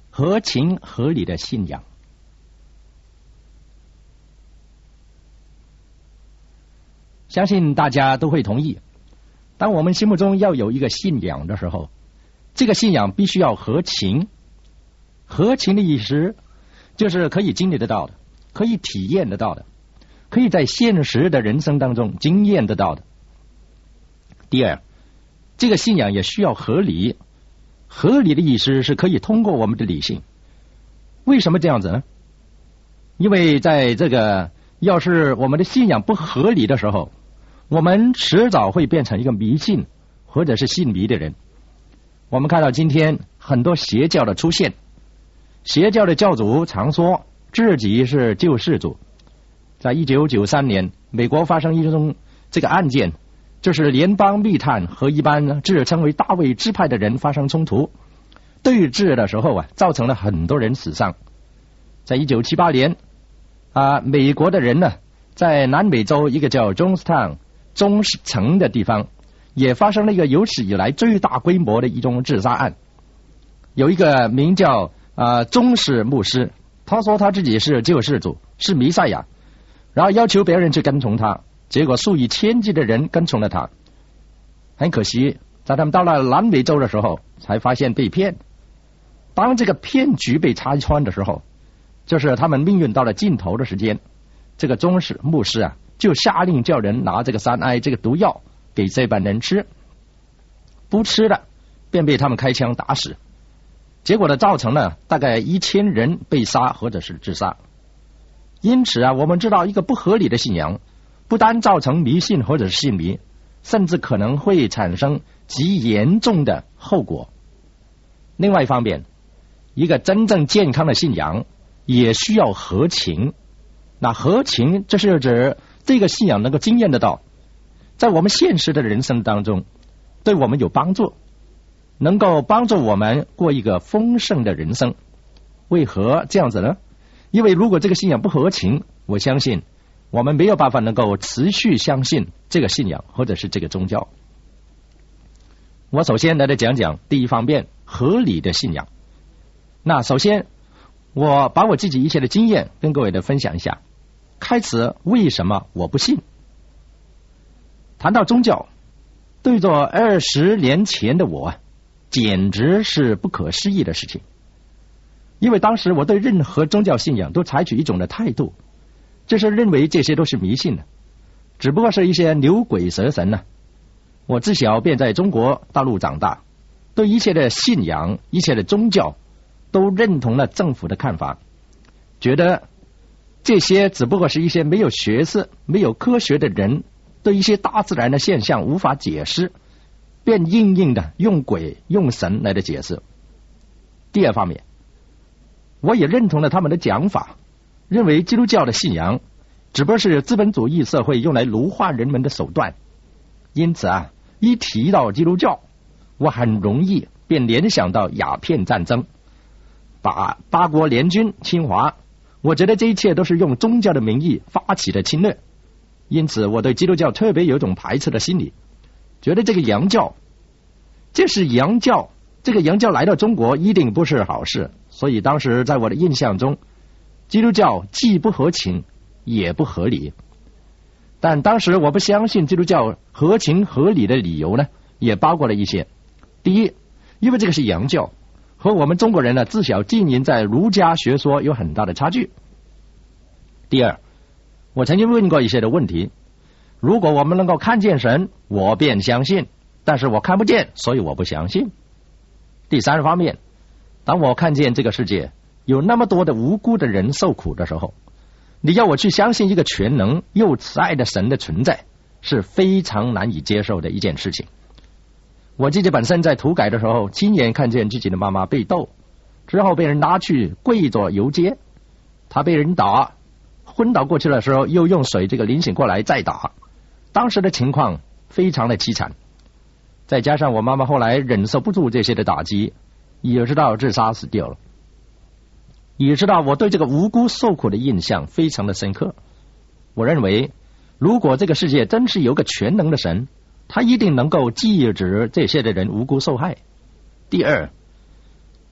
合情合理的信仰。相信大家都会同意，当我们心目中要有一个信仰的时候，这个信仰必须要合情。合情的意思就是可以经历得到的，可以体验得到的，可以在现实的人生当中经验得到的。第二，这个信仰也需要合理。合理的意思是可以通过我们的理性。为什么这样子呢？因为在这个要是我们的信仰不合理的时候，我们迟早会变成一个迷信或者是信迷的人。我们看到今天很多邪教的出现，邪教的教主常说自己是救世主。在1993年，美国发生一宗这个案件，就是联邦密探和一般自称为大卫支派的人发生冲突，对峙的时候造成了很多人死伤。在1978年美国的人呢，在南美洲一个叫 Jonestown 中城的地方，也发生了一个有史以来最大规模的一宗自杀案。有一个名叫中史牧师，他说他自己是救世主，是弥赛亚，然后要求别人去跟从他，结果数以千计的人跟从了他。很可惜，在他们到了南美洲的时候，才发现被骗。当这个骗局被拆穿的时候，就是他们命运到了尽头的时间，这个中史牧师就下令叫人拿这个3I这个毒药给这帮人吃，不吃了便被他们开枪打死。结果呢，造成了大概1000人被杀或者是自杀。因此我们知道一个不合理的信仰不单造成迷信或者是信迷，甚至可能会产生极严重的后果。另外一方面，一个真正健康的信仰也需要合情。那合情，这是指这个信仰能够经验得到，在我们现实的人生当中对我们有帮助，能够帮助我们过一个丰盛的人生。为何这样子呢？因为如果这个信仰不合情，我相信我们没有办法能够持续相信这个信仰或者是这个宗教。我首先来讲讲第一方面，合理的信仰。那首先我把我自己一些的经验跟各位的分享一下。开始为什么我不信？谈到宗教，对着20年前的我简直是不可思议的事情。因为当时我对任何宗教信仰都采取一种的态度，就是认为这些都是迷信的，只不过是一些牛鬼蛇神呢。我自小便在中国大陆长大，对一切的信仰一切的宗教都认同了政府的看法，觉得这些只不过是一些没有学识没有科学的人对一些大自然的现象无法解释，便硬硬的用鬼用神来的解释。第二方面，我也认同了他们的讲法，认为基督教的信仰只不过是资本主义社会用来奴化人们的手段。因此一提到基督教，我很容易便联想到鸦片战争，把八国联军侵华，我觉得这一切都是用宗教的名义发起的侵略。因此我对基督教特别有一种排斥的心理，觉得这个洋教，这是洋教，这个洋教来到中国一定不是好事。所以当时在我的印象中，基督教既不合情也不合理。但当时我不相信基督教合情合理的理由呢，也包括了一些。第一，因为这个是洋教，和我们中国人呢自小浸淫在儒家学说有很大的差距。第二，我曾经问过一些的问题，如果我们能够看见神，我便相信，但是我看不见，所以我不相信。第三方面，当我看见这个世界有那么多的无辜的人受苦的时候，你要我去相信一个全能又慈爱的神的存在，是非常难以接受的一件事情。我自己本身在土改的时候，亲眼看见自己的妈妈被斗，之后被人拉去跪着游街，她被人打，昏倒过去的时候又用水这个淋醒过来再打，当时的情况非常的凄惨。再加上我妈妈后来忍受不住这些的打击，也知道自杀死掉了，也知道我对这个无辜受苦的印象非常的深刻。我认为如果这个世界真是有个全能的神，他一定能够制止这些的人无辜受害。第二，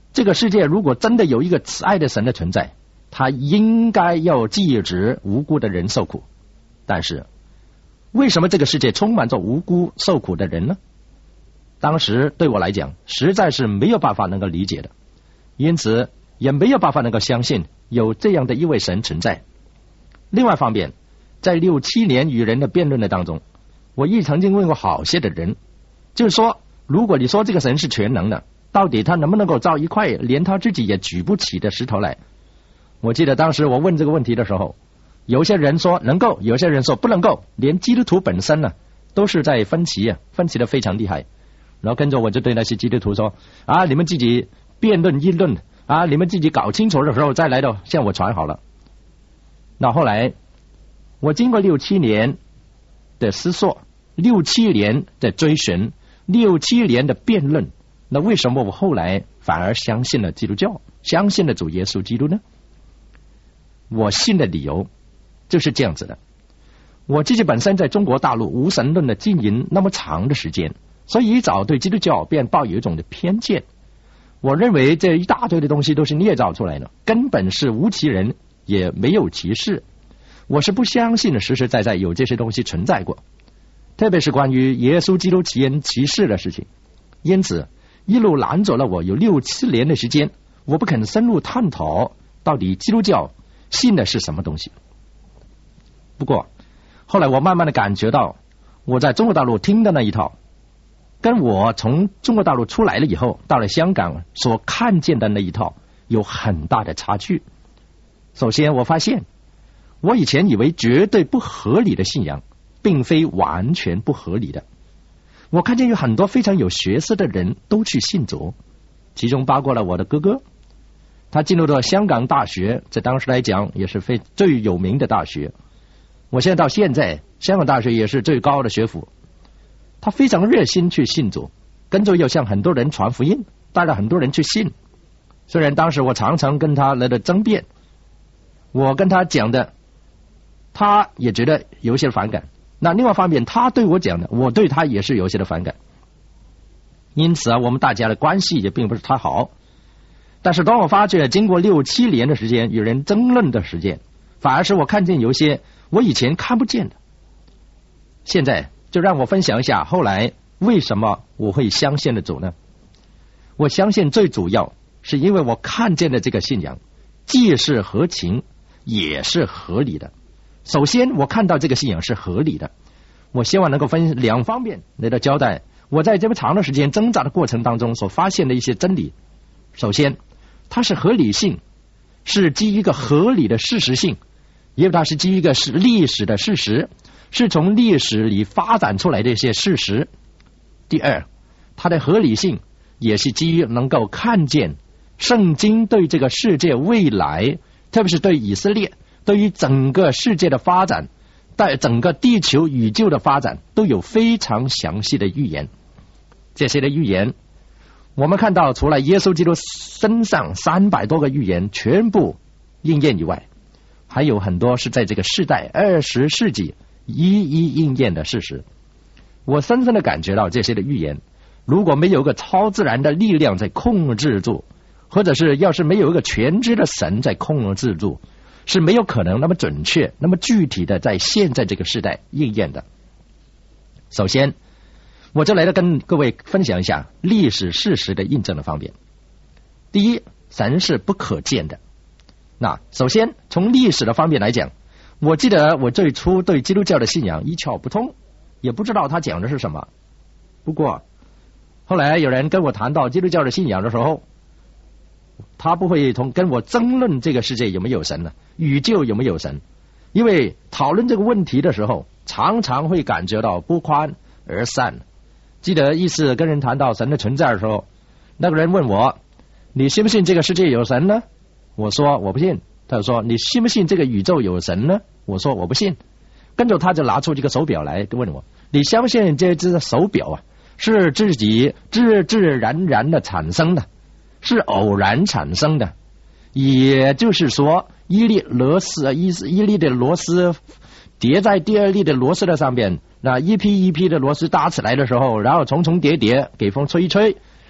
这个世界如果真的有一个慈爱的神的存在，他应该要禁止无辜的人受苦。但是为什么这个世界充满着无辜受苦的人呢？当时对我来讲实在是没有办法能够理解的，因此也没有办法能够相信有这样的一位神存在。另外一方面，在6、7年与人的辩论的当中，我亦曾经问过好些的人，就是说，如果你说这个神是全能的，到底他能不能够造一块连他自己也举不起的石头来？我记得当时我问这个问题的时候，有些人说能够，有些人说不能够，连基督徒本身呢都是在分歧的非常厉害。然后跟着我就对那些基督徒说啊，你们自己辩论议论啊，你们自己搞清楚的时候再来到向我传好了。那后来我经过6、7年的思索，6、7年的追寻，6、7年的辩论，那为什么我后来反而相信了基督教，相信了主耶稣基督呢？我信的理由就是这样子的。我自己本身在中国大陆无神论的经营那么长的时间，所以一早对基督教便抱有一种的偏见。我认为这一大堆的东西都是捏造出来的，根本是无其人也没有其事。我是不相信的实实在在有这些东西存在过，特别是关于耶稣基督其人其事的事情。因此一路拦着了我有6、7年的时间，我不肯深入探讨到底基督教信的是什么东西。不过后来我慢慢的感觉到，我在中国大陆听的那一套跟我从中国大陆出来了以后到了香港所看见的那一套有很大的差距。首先我发现，我以前以为绝对不合理的信仰并非完全不合理的。我看见有很多非常有学识的人都去信主，其中包括了我的哥哥，他进入了香港大学，在当时来讲也是最有名的大学。我现在到现在香港大学也是最高的学府。他非常热心去信主，跟着又向很多人传福音，带了很多人去信。虽然当时我常常跟他来的争辩，我跟他讲的他也觉得有些反感，那另外一方面他对我讲的，我对他也是有些的反感。因此我们大家的关系也并不是太好。但是当我发觉经过6、7年的时间与人争论的时间，反而是我看见有些我以前看不见的。现在就让我分享一下后来为什么我会相信的主呢？我相信最主要是因为我看见的这个信仰既是合情也是合理的。首先我看到这个信仰是合理的，我希望能够分2方面来到交代我在这么长的时间挣扎的过程当中所发现的一些真理。首先它是合理性，是基于一个合理的事实性，因为它是基于一个历史的事实，是从历史里发展出来的一些事实。第二，它的合理性也是基于能够看见圣经对这个世界未来，特别是对以色列，对于整个世界的发展，对整个地球宇宙的发展都有非常详细的预言。这些的预言我们看到，除了耶稣基督身上300多个预言全部应验以外，还有很多是在这个世代20世纪一一应验的事实。我深深的感觉到这些的预言，如果没有一个超自然的力量在控制住，或者是要是没有一个全知的神在控制住，是没有可能那么准确那么具体的在现在这个时代应验的。首先我就来跟各位分享一下历史事实的印证的方面。第一，神是不可见的。那首先从历史的方面来讲，我记得我最初对基督教的信仰一窍不通，也不知道他讲的是什么。不过后来有人跟我谈到基督教的信仰的时候，他不会跟我争论这个世界有没有神呢，宇宙有没有神，因为讨论这个问题的时候常常会感觉到不欢而散。记得一次跟人谈到神的存在的时候，那个人问我，你信不信这个世界有神呢？我说我不信。他就说，你信不信这个宇宙有神呢？我说我不信。跟着他就拿出这个手表来问我，你相信这只手表是自己自自然然的产生的，是偶然产生的，也就是说一粒的螺丝叠在第2粒的螺丝的上面，那一批一批的螺丝搭起来的时候，然后重重叠叠给风吹一吹，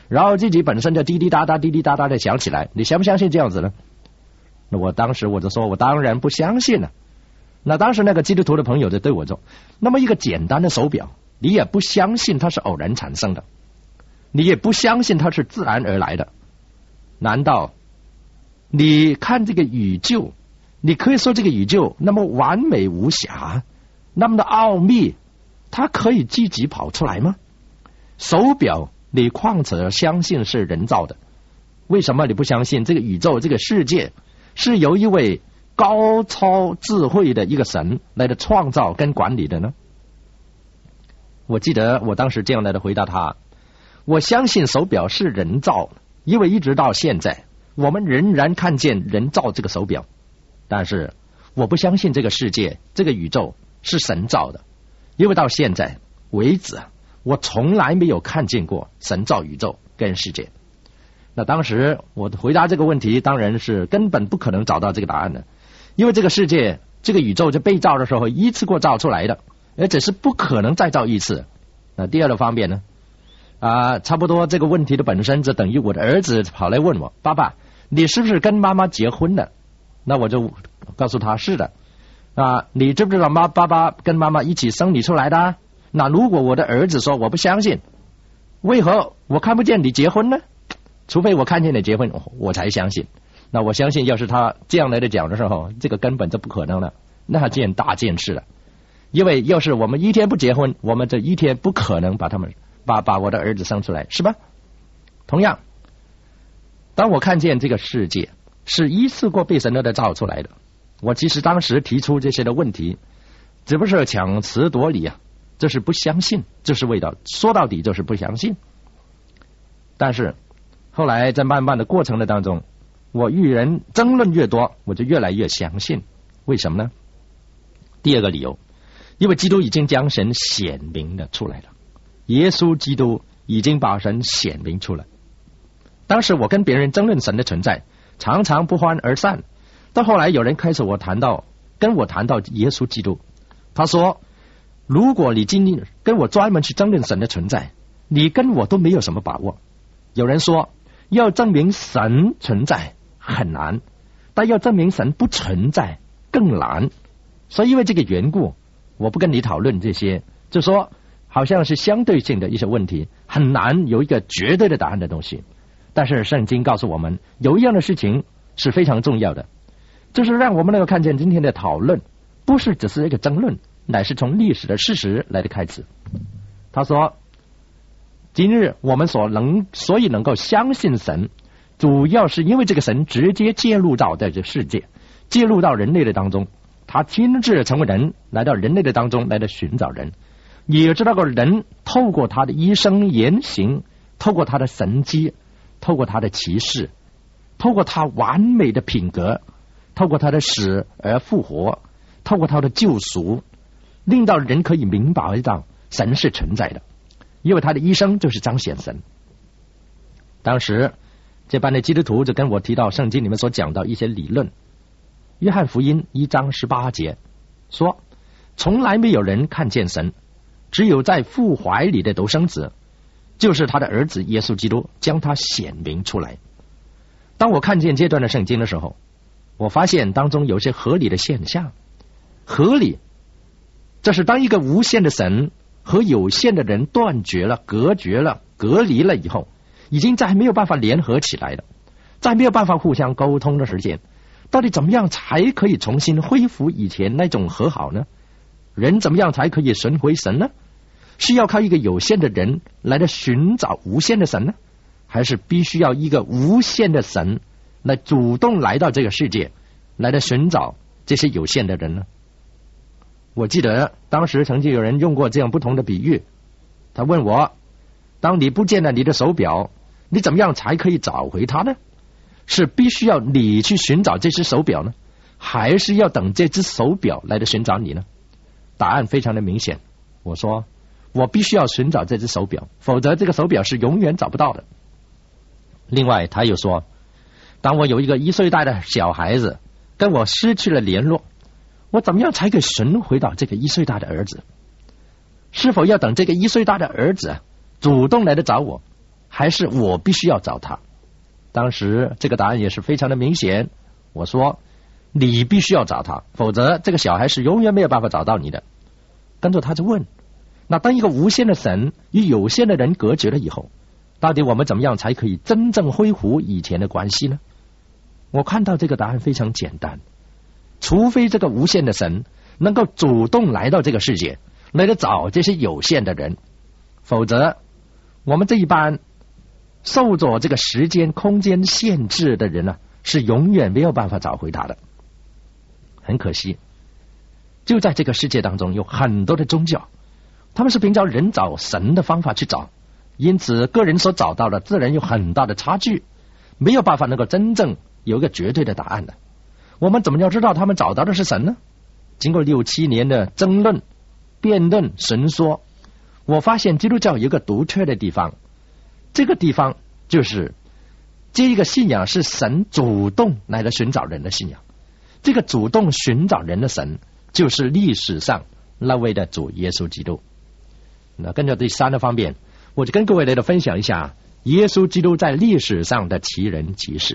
然后自己本身就滴滴答答的响起来，你相不相信这样子呢？那我当时我就说，我当然不相信了。那当时那个基督徒的朋友就对我说，那么一个简单的手表，你也不相信它是偶然产生的，你也不相信它是自然而来的，难道你看这个宇宙，你可以说这个宇宙那么完美无瑕，那么的奥秘，它可以自己跑出来吗？手表你况且相信是人造的，为什么你不相信这个宇宙这个世界是由一位高超智慧的一个神来的创造跟管理的呢？我记得我当时这样来的回答他，我相信手表是人造，因为一直到现在我们仍然看见人造这个手表，但是我不相信这个世界这个宇宙是神造的，因为到现在为止我从来没有看见过神造宇宙跟世界。那当时我回答这个问题当然是根本不可能找到这个答案的，因为这个世界这个宇宙就被造的时候一次过造出来的，而且是不可能再造一次。那第二个方面呢，差不多这个问题的本身就等于我的儿子跑来问我，爸爸你是不是跟妈妈结婚了？那我就告诉他是的。你知不知道爸爸跟妈妈一起生你出来的？那如果我的儿子说我不相信，为何我看不见你结婚呢？除非我看见你结婚我才相信。那我相信要是他这样来的讲的时候，这个根本就不可能了，那件大件事了。因为要是我们一天不结婚，我们这一天不可能把我的儿子生出来，是吧？同样，当我看见这个世界是一次过被神的造出来的，我其实当时提出这些的问题只不是强词夺理这是不相信，这是为了说到底就是不相信。但是后来在慢慢的过程的当中，我与人争论越多，我就越来越相信。为什么呢？第二个理由，因为基督已经将神显明的出来了，耶稣基督已经把神显明出来。当时我跟别人争论神的存在，常常不欢而散。到后来有人开始跟我谈到耶稣基督，他说如果你今天跟我专门去争论神的存在，你跟我都没有什么把握。有人说要证明神存在很难，但要证明神不存在更难。所以因为这个缘故，我不跟你讨论这些，就说好像是相对性的一些问题，很难有一个绝对的答案的东西。但是圣经告诉我们，有一样的事情是非常重要的，就是让我们能够看见今天的讨论不是只是一个争论，乃是从历史的事实来的开始。他说今日我们所以能够相信神，主要是因为这个神直接介入到这个世界，介入到人类的当中，他亲自成为人，来到人类的当中来到寻找人，也知道个人透过他的一生言行，透过他的神迹，透过他的奇事，透过他完美的品格，透过他的死而复活，透过他的救赎，令到人可以明白到神是存在的，因为他的一生就是彰显神。当时这班的基督徒就跟我提到圣经里面所讲到一些理论。约翰福音1章18节说，从来没有人看见神，只有在父怀里的独生子，就是他的儿子耶稣基督，将他显明出来。当我看见这段的圣经的时候，我发现当中有些合理的现象。合理，这是当一个无限的神和有限的人断绝了、隔绝了、隔离了以后，已经再没有办法联合起来了，再没有办法互相沟通的时间，到底怎么样才可以重新恢复以前那种和好呢？人怎么样才可以寻回神呢？是要靠一个有限的人来的寻找无限的神呢，还是必须要一个无限的神来主动来到这个世界，来的寻找这些有限的人呢？我记得当时曾经有人用过这样不同的比喻，他问我，当你不见了你的手表，你怎么样才可以找回它呢？是必须要你去寻找这只手表呢，还是要等这只手表来的寻找你呢？答案非常的明显，我说我必须要寻找这只手表，否则这个手表是永远找不到的。另外他又说，当我有一个1岁大的小孩子跟我失去了联络，我怎么样才可以寻回到这个1岁大的儿子？是否要等这个1岁大的儿子主动来的找我， 还是我必须要找他？当时这个答案也是非常的明显，我说你必须要找他，否则这个小孩是永远没有办法找到你的。跟着他就问，那当一个无限的神与有限的人隔绝了以后，到底我们怎么样才可以真正恢复以前的关系呢？我看到这个答案非常简单，除非这个无限的神能够主动来到这个世界，来找这些有限的人，否则我们这一般受着这个时间空间限制的人呢，是永远没有办法找回他的。很可惜，就在这个世界当中有很多的宗教，他们是凭照人找神的方法去找，因此个人所找到的自然有很大的差距，没有办法能够真正有一个绝对的答案的。我们怎么要知道他们找到的是神呢？经过6、7年的争论、辩论、神说，我发现基督教有一个独特的地方，这个地方就是这一个信仰是神主动来的寻找人的信仰。这个主动寻找人的神就是历史上那位的主耶稣基督。那跟着第3个方面，我就跟各位来分享一下耶稣基督在历史上的奇人奇事。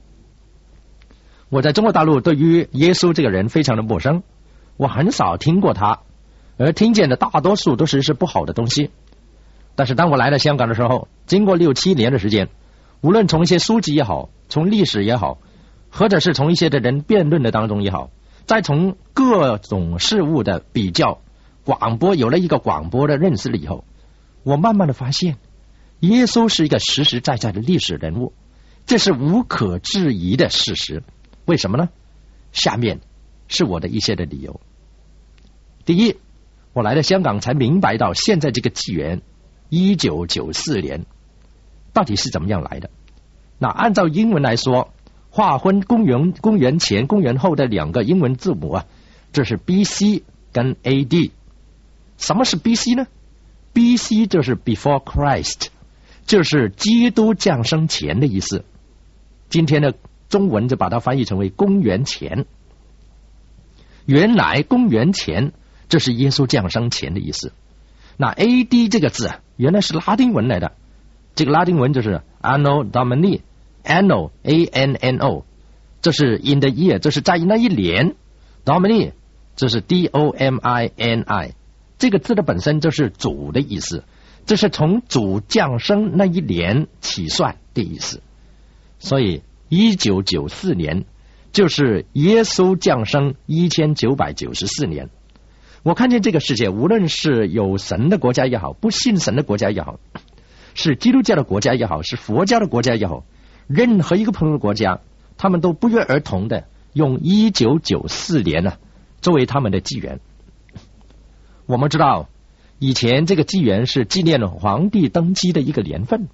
我在中国大陆对于耶稣这个人非常的陌生，我很少听过他，而听见的大多数都是不好的东西。但是当我来了香港的时候，经过6、7年的时间，无论从一些书籍也好，从历史也好，或者是从一些的人辩论的当中也好，再从各种事物的比较，广播有了一个广播的认识了以后，我慢慢的发现耶稣是一个实实在在的历史人物，这是无可置疑的事实。为什么呢？下面是我的一些的理由。第一，我来了香港才明白到现在这个纪元1994年到底是怎么样来的。那按照英文来说，划分公元前公元后的2个英文字母啊，这是 BC 跟 AD。 什么是 BC 呢？ BC 就是 Before Christ， 就是基督降生前的意思。今天的中文就把它翻译成为公元前。原来公元前这是耶稣降生前的意思。那 AD 这个字啊，原来是拉丁文来的，这个拉丁文就是 Anno Domini， Anno A-N-N-O， 这是 in the year， 这是在那一年， Domini 这是 D-O-M-I-N-I， 这个字的本身就是主的意思，这是从主降生那一年起算的意思。所以1994年就是耶稣降生1994年。我看见这个世界，无论是有神的国家也好，不信神的国家也好，是基督教的国家也好，是佛教的国家也好，任何一个朋友的国家，他们都不约而同的用1994年呢作为他们的纪元。我们知道以前这个纪元是纪念皇帝登基的一个年份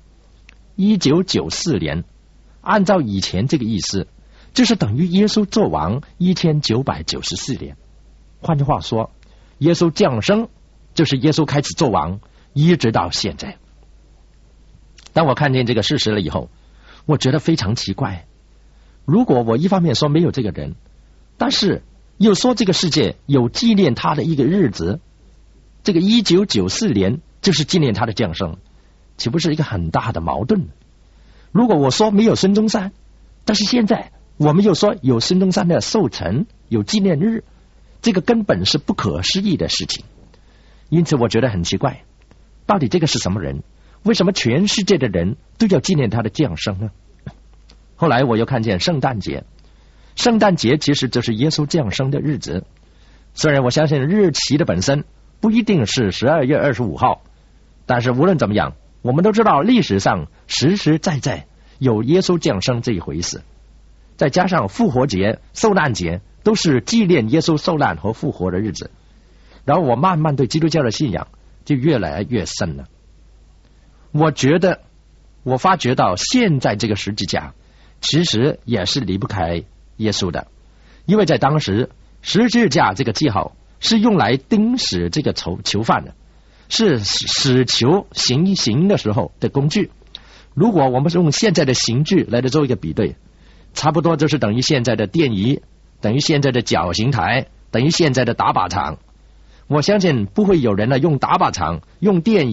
，1994年按照以前这个意思，就是等于耶稣做王1994年。换句话说，耶稣降生就是耶稣开始做王，一直到现在。当我看见这个事实了以后，我觉得非常奇怪。如果我一方面说没有这个人，但是又说这个世界有纪念他的一个日子，这个1994年就是纪念他的降生，岂不是一个很大的矛盾？如果我说没有孙中山，但是现在我们又说有孙中山的寿辰，有纪念日，这个根本是不可思议的事情。因此我觉得很奇怪，到底这个是什么人？为什么全世界的人都要纪念他的降生呢？后来我又看见圣诞节，圣诞节其实就是耶稣降生的日子。虽然我相信日期的本身不一定是12月25号，但是无论怎么样，我们都知道历史上实实在在有耶稣降生这一回事。再加上复活节、受难节都是纪念耶稣受难和复活的日子，然后我慢慢对基督教的信仰就越来越深了。我发觉到现在这个十字架其实也是离不开耶稣的，因为在当时十字架这个记号是用来钉死这个囚犯的，是死囚行的时候的工具。如果我们是用现在的刑具来做一个比对，差不多就是等于现在的电椅，等于现在的绞刑台，等于现在的打靶场。我相信不会有人呢用打靶场、用电椅、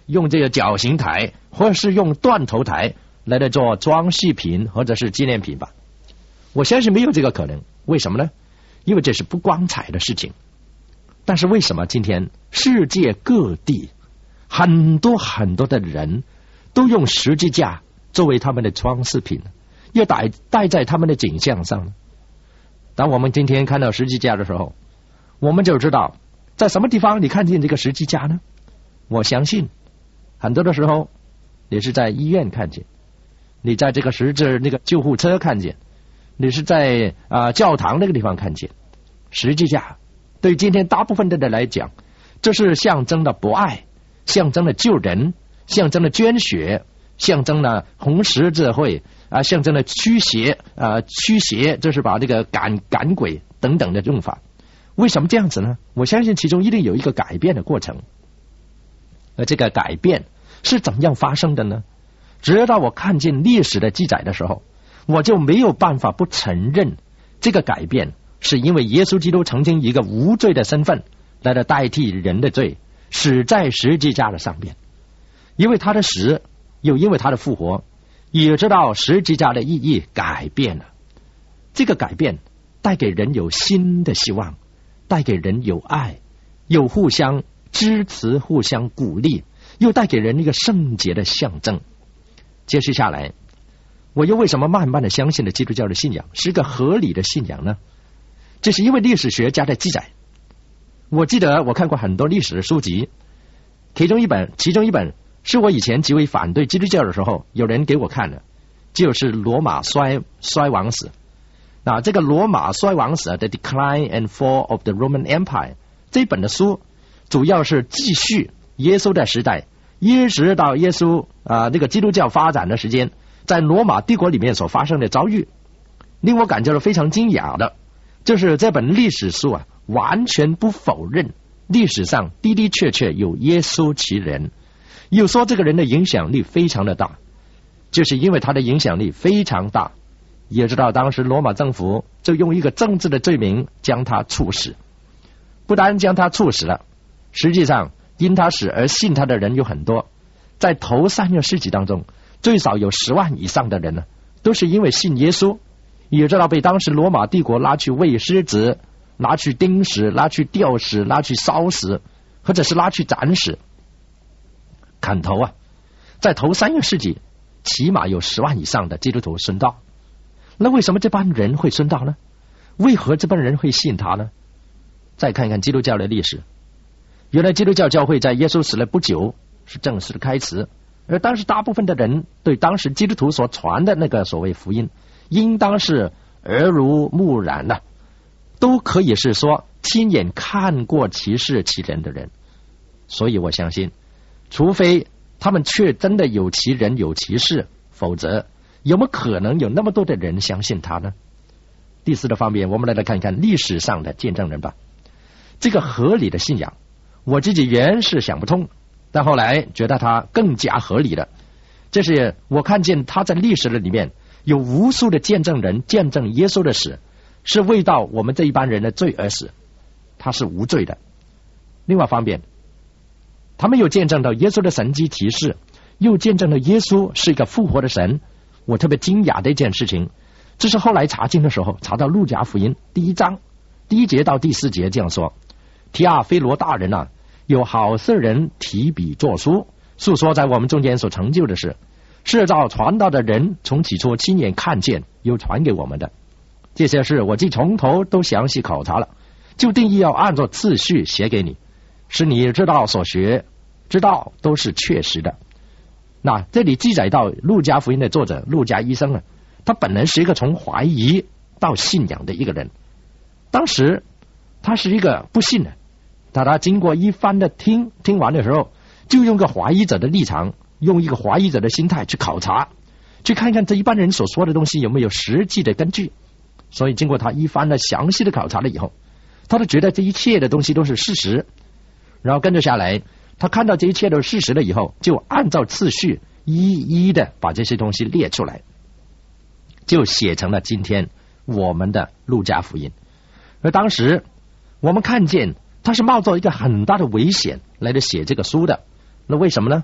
用这个绞刑台，或者是用断头台来做装饰品或者是纪念品吧。我相信没有这个可能。为什么呢？因为这是不光彩的事情。但是为什么今天世界各地很多很多的人都用十字架作为他们的装饰品，又戴在他们的颈项上呢？当我们今天看到十字架的时候，我们就知道在什么地方你看见这个十字架呢？我相信很多的时候你是在医院看见，你在这个那个救护车看见，你是在教堂那个地方看见。十字架对今天大部分的人来讲，这是象征的博爱，象征了救人，象征了捐血，象征了红十字会象征了驱邪，就是把这个赶鬼等等的用法。为什么这样子呢？我相信其中一定有一个改变的过程。而这个改变是怎样发生的呢？直到我看见历史的记载的时候，我就没有办法不承认这个改变是因为耶稣基督曾经以一个无罪的身份来代替人的罪，死在十字架的上面。因为他的死，又因为他的复活，也知道十字架的意义改变了。这个改变带给人有新的希望，带给人有爱，有互相支持，互相鼓励，又带给人一个圣洁的象征。接续下来，我又为什么慢慢的相信了基督教的信仰是一个合理的信仰呢？这是因为历史学家的记载。我记得我看过很多历史的书籍，其中一本是我以前极为反对基督教的时候有人给我看的，就是罗马衰亡史。那这个罗马衰亡史 The Decline and Fall of the Roman Empire 这本的书主要是继续耶稣的时代，一直到耶稣那个基督教发展的时间，在罗马帝国里面所发生的遭遇。令我感觉到非常惊讶的就是这本历史书完全不否认历史上的的确确有耶稣其人，又说这个人的影响力非常的大。就是因为他的影响力非常大，也知道当时罗马政府就用一个政治的罪名将他处死。不单将他处死了，实际上因他死而信他的人有很多。在头3个世纪当中，最少有10万以上的人呢，都是因为信耶稣，也知道被当时罗马帝国拉去喂狮子，拉去钉死，拉去吊死，拉去烧死，或者是拉去斩死砍头在头3个世纪起码有10万以上的基督徒殉道。那为什么这帮人会殉道呢？为何这帮人会信他呢？再看看基督教的历史，原来基督教教会在耶稣死了不久是正式的开始，而当时大部分的人对当时基督徒所传的那个所谓福音应当是耳濡目染的，都可以是说亲眼看过其事其人的人。所以我相信，除非他们却真的有其人有其事，否则有没有可能有那么多的人相信他呢？第4的方面，我们来看看历史上的见证人吧。这个合理的信仰，我自己原是想不通，但后来觉得它更加合理了。这是我看见他在历史的里面有无数的见证人见证耶稣的死是为到我们这一般人的罪而死，他是无罪的。另外方面，他们又见证到耶稣的神迹奇事，又见证了耶稣是一个复活的神。我特别惊讶的一件事情，这是后来查经的时候查到路加福音第1章第1节到第4节这样说：提阿非罗大人有好些人提笔作书，述说在我们中间所成就的事，是照传道的人从起初亲眼看见又传给我们的。这些事我既从头都详细考察了，就定义要按照次序写给你，使你知道所学知道都是确实的。那这里记载到路加福音的作者路加医生他本人是一个从怀疑到信仰的一个人。当时他是一个不信的，但他经过一番的听完的时候，就用个怀疑者的立场，用一个怀疑者的心态去考察，去看看这一般人所说的东西有没有实际的根据。所以经过他一番的详细的考察了以后，他就觉得这一切的东西都是事实。然后跟着下来，他看到这一切都是事实了以后，就按照次序一一的把这些东西列出来，就写成了今天我们的路加福音。而当时我们看见他是冒着一个很大的危险来写这个书的。那为什么呢？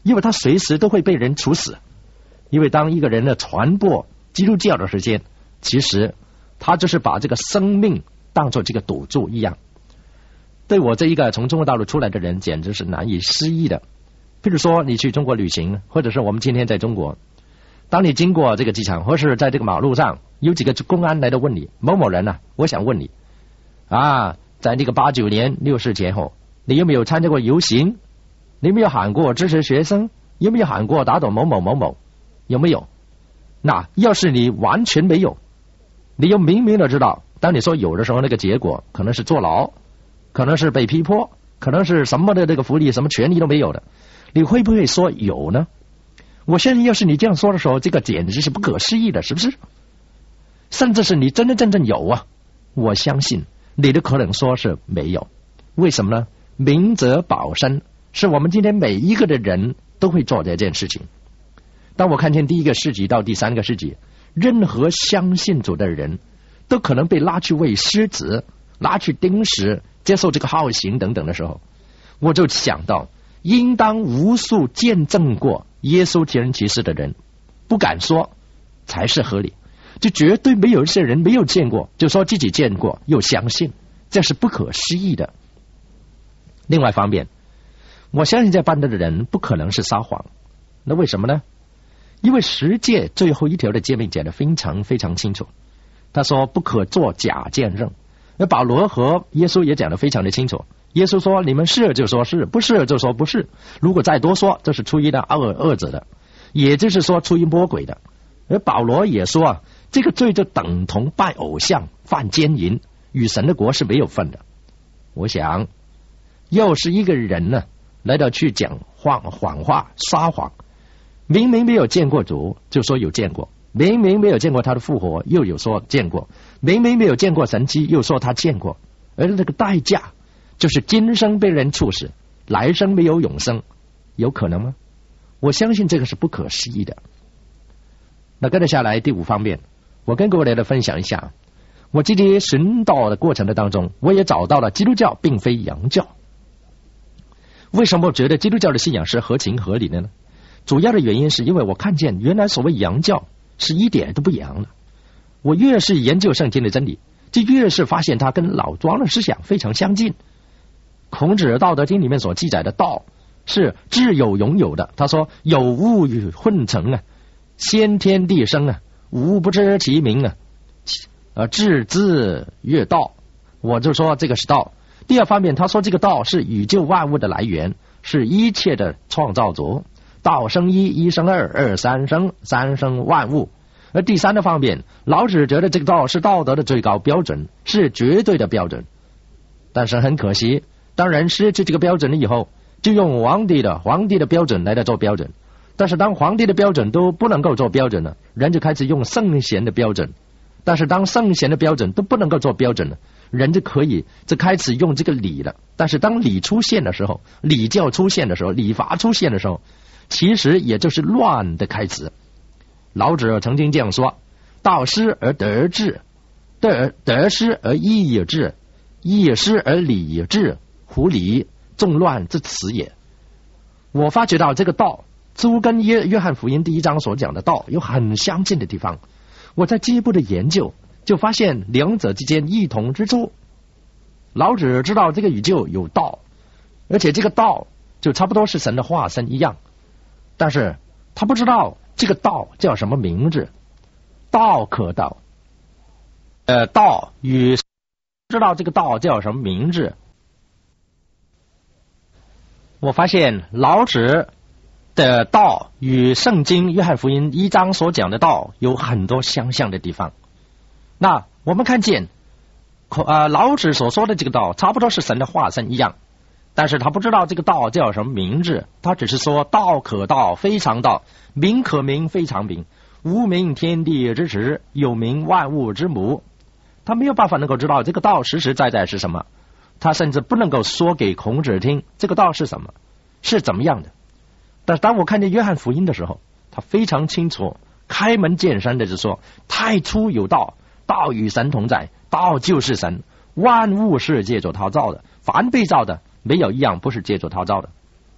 因为他随时都会被人处死。因为当一个人的传播基督教的时间，其实他就是把这个生命当作这个赌注一样。对我这一个从中国大陆出来的人，简直是难以思议的。譬如说你去中国旅行，或者是我们今天在中国，当你经过这个机场，或是在这个马路上，有几个公安来到问你，某某人啊，我想问你啊，在那个89年6事前后，你有没有参加过游行？你有没有喊过支持学生？有没有喊过打倒某某某某？有没有？那要是你完全没有，你又明明的知道，当你说有的时候，那个结果可能是坐牢，可能是被批驳，可能是什么的这个福利什么权利都没有的，你会不会说有呢？我相信要是你这样说的时候，这个简直是不可思议的，是不是？甚至是你真正有啊，我相信你都可能说是没有。为什么呢？明哲保身是我们今天每一个的人都会做这件事情。当我看见第一个世纪到第三个世纪，任何相信主的人都可能被拉去喂狮子，拉去钉死，接受这个号刑等等的时候，我就想到应当无数见证过耶稣天人启示的人不敢说才是合理，就绝对没有一些人没有见过就说自己见过又相信，这是不可思议的。另外一方面，我相信这班的人不可能是撒谎。那为什么呢？因为十诫最后一条的诫命讲得非常非常清楚，他说不可作假见证。而保罗和耶稣也讲得非常的清楚，耶稣说你们是就说是，不是就说不是，如果再多说，这是出于那恶者的，也就是说出于魔鬼的。而保罗也说啊，这个罪就等同拜偶像、犯奸淫，与神的国是没有分的。我想要是一个人呢，来到去讲谎话、撒谎，明明没有见过主就说有见过，明明没有见过他的复活又有说见过，明明没有见过神迹又说他见过，而这个代价就是今生被人处死，来生没有永生，有可能吗？我相信这个是不可思议的。那跟着下来第五方面，我跟各位来分享一下，我这些寻道的过程的当中，我也找到了基督教并非洋教。为什么我觉得基督教的信仰是合情合理的呢？主要的原因是因为我看见原来所谓洋教是一点都不洋了。我越是研究圣经的真理，就越是发现它跟老庄的思想非常相近。孔子道德经里面所记载的道是自有永有的，他说有物与混成啊，先天地生啊，吾不知其名啊，自之曰道。我就说这个是道。第二方面，他说这个道是宇宙万物的来源，是一切的创造主。道生一，一生二，二三生，三生万物。而第三的方面，老子觉得这个道是道德的最高标准，是绝对的标准。但是很可惜，当人失去这个标准了以后，就用皇帝的标准来做标准。但是当皇帝的标准都不能够做标准了，人就开始用圣贤的标准。但是当圣贤的标准都不能够做标准了，人就开始用这个礼了。但是当礼出现的时候，礼教出现的时候，礼法出现的时候，其实也就是乱的开始。老子曾经这样说：道失而德治，德失而义治，义失而礼治，胡礼众乱之始也。我发觉到这个道似乎跟约翰福音第1章所讲的道有很相近的地方。我在进一步的研究，就发现两者之间异同之处。老子知道这个宇宙有道，而且这个道就差不多是神的化身一样，但是他不知道这个道叫什么名字。道可道，道与知道这个道叫什么名字。我发现老子的道与圣经约翰福音1章所讲的道有很多相像的地方。那我们看见老子所说的这个道差不多是神的化身一样，但是他不知道这个道叫什么名字，他只是说道可道，非常道，名可名，非常名，无名天地之始，有名万物之母。他没有办法能够知道这个道实实在在是什么，他甚至不能够说给孔子听这个道是什么，是怎么样的。但是当我看见约翰福音的时候，他非常清楚，开门见山的就说太初有道，道与神同在，道就是神，万物是借着他造的，凡被造的没有一样不是借着他造的。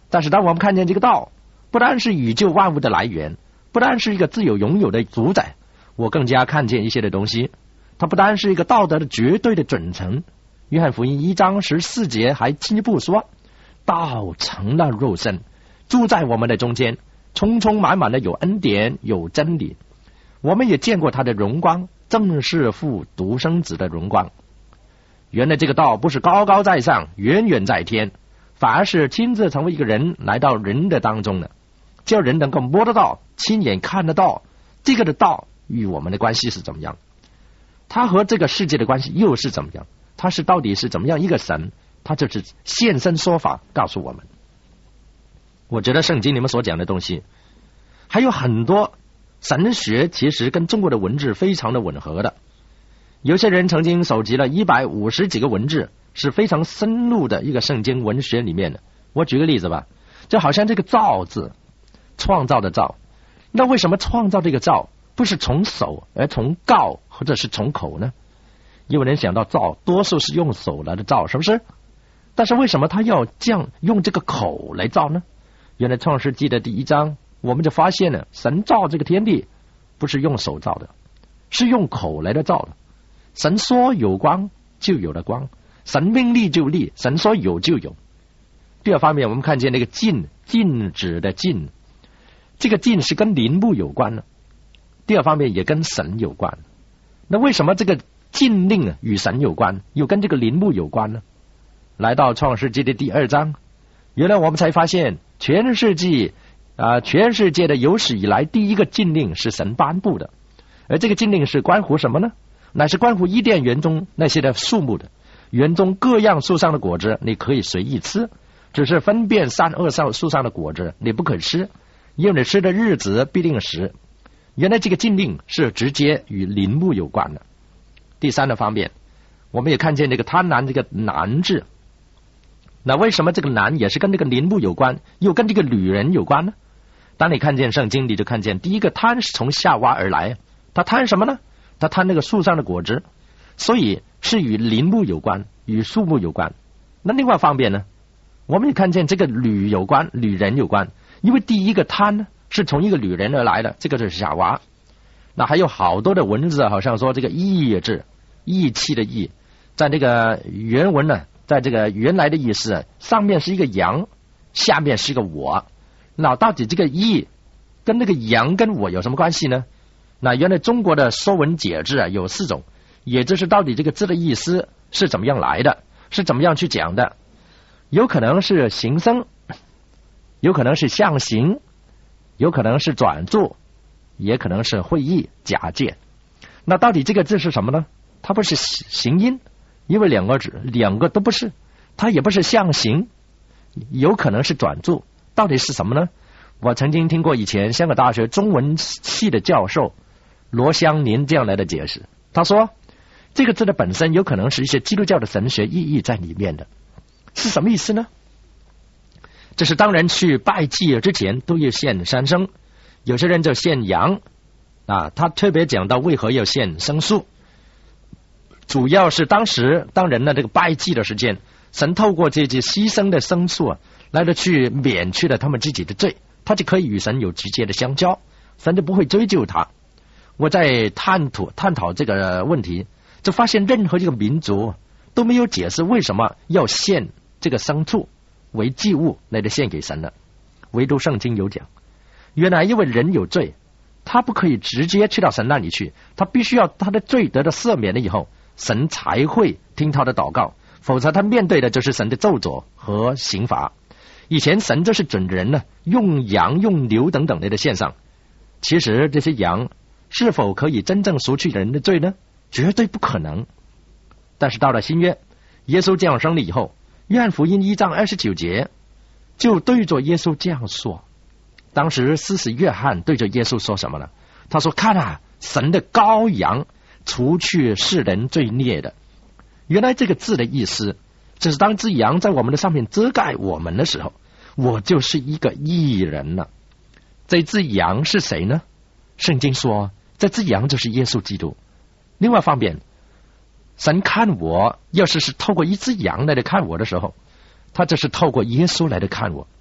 但是当我们看见这个道不单是宇宙万物的来源，不单是一个自由拥有的主宰，我更加看见一些的东西，它不单是一个道德的绝对的准绳。约翰福音1章14节还进一步说，道成了肉身，住在我们的中间，充充满满的有恩典有真理。我们也见过他的荣光，正是父独生子的荣光。原来这个道不是高高在上远远在天，反而是亲自成为一个人来到人的当中了，叫人能够摸得到，亲眼看得到这个的道与我们的关系是怎么样，他和这个世界的关系又是怎么样，他是到底是怎么样一个神，他就是现身说法告诉我们。我觉得圣经里面所讲的东西还有很多，神学其实跟中国的文字非常的吻合的。有些人曾经搜集了150几个文字，是非常深入的一个圣经文学里面的。我举个例子吧，就好像这个造字，创造的造，那为什么创造这个造不是从手而从告或者是从口呢？有人想到造多数是用手来的造，是不是？但是为什么他要这样用这个口来造呢？原来创世纪的第1章我们就发现了，神造这个天地不是用手造的，是用口来的造的。神说有光就有了光，神命立就立，神说有就有。第二方面，我们看见那个禁止的禁，这个禁是跟灵部有关的。第二方面也跟神有关。那为什么这个禁令与神有关，又跟这个灵部有关呢？来到创世纪的第2章，原来我们才发现全世界的有史以来第一个禁令是神颁布的，而这个禁令是关乎什么呢？乃是关乎伊甸园中那些的树木的，园中各样树上的果子你可以随意吃，只是分辨善恶树上的果子你不可吃，因为你吃的日子必定死。原来这个禁令是直接与灵部有关的。第三个方面，我们也看见这个贪婪这个难字，那为什么这个难也是跟这个灵部有关，又跟这个女人有关呢？当你看见圣经，你就看见第一个贪是从夏娃而来，他贪什么呢？他贪那个树上的果子，所以是与灵部有关，与树木有关。那另外方面呢，我们也看见这个女人有关，因为第一个贪呢是从一个女人而来的，这个就是夏娃。那还有好多的文字，好像说这个义字，义气的义，在这个原文呢，在这个原来的意思，上面是一个羊，下面是一个我。那到底这个义跟那个羊跟我有什么关系呢？那原来中国的说文解字有4种，也就是到底这个字的意思是怎么样来的，是怎么样去讲的。有可能是形声，有可能是象形，有可能是转注，也可能是会意假借。那到底这个字是什么呢？它不是形音，因为两个都不是，它也不是象形，有可能是转注。到底是什么呢？我曾经听过以前香港大学中文系的教授罗香林这样来的解释，他说这个字的本身有可能是一些基督教的神学意义在里面的。是什么意思呢？这是当人去拜祭之前都要献三牲，有些人就献羊啊，他特别讲到为何要献牲畜，主要是当人的这个拜祭的时间，神透过这些牺牲的牲畜来的去免去了他们自己的罪，他就可以与神有直接的相交，神就不会追究他。我在探讨这个问题，就发现任何一个民族都没有解释为什么要献这个牲畜为祭物来的献给神的，唯独圣经有讲，原来因为人有罪，他不可以直接去到神那里去，他必须要他的罪得到赦免了以后，神才会听他的祷告，否则他面对的就是神的咒诅和刑罚。以前神就是准人呢，用羊用牛等等的献上，其实这些羊是否可以真正赎去人的罪呢？绝对不可能。但是到了新约，耶稣降生了以后，约翰福音1章29节就对着耶稣这样说。当时施洗约翰对着耶稣说什么呢？他说：看啊，神的羔羊，除去世人罪孽的。原来这个字的意思，就是当只羊在我们的上面遮盖我们的时候，我就是一个义人了。这只羊是谁呢？圣经说这只羊就是耶稣基督。另外方面，神看我，要是透过一只羊来看我的时候，他就是透过耶稣来看我。